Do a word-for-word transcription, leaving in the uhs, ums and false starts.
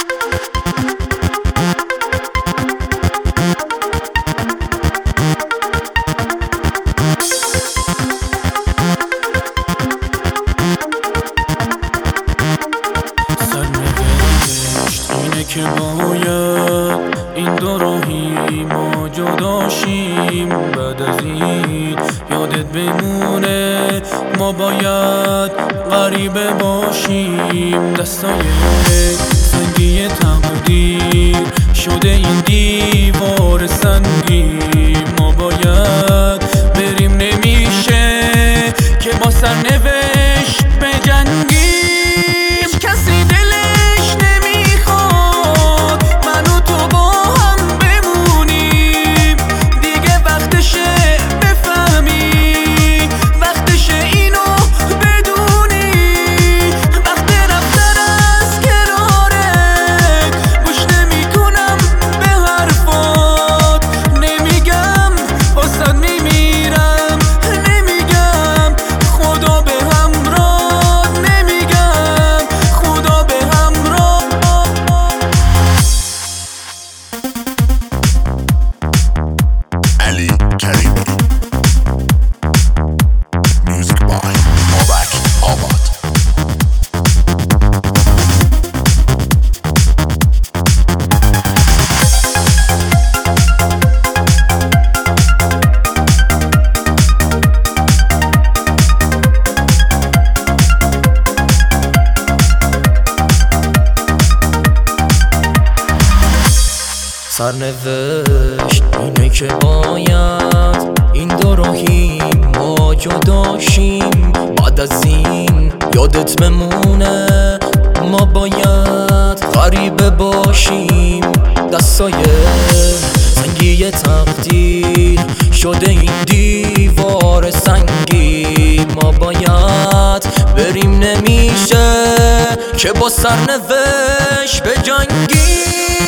که باید این دو راهی ما جداشیم، بعد از این یادت بمونه ما باید غریبه باشیم. دستای سنگی تقدیر شده این دیوار سنگی، ما باید بریم نمیشه که با سرنوشت بجنگیم. کسی دلش نمیخواد من و تو با هم بمونیم، دیگه وقتشه بفهمی، وقتشه اینو بدونی. وقت رفتن از کنارت گوش نمیکنم به حرفات، نمیگم واسط میمیرم، نمیگم خدا به همراه، نمیگم خدا به همراه. علی کریمی میوزیک بای بابک آباد. سرنوشت اینه که باید این دو راهی ما جداشیم، بعد از این یادت بمونه ما باید غریبه باشیم. دستای سنگی تقدیر شده این دیوار سنگی، ما باید بریم نمیشه که با سرنوشت بجنگیم.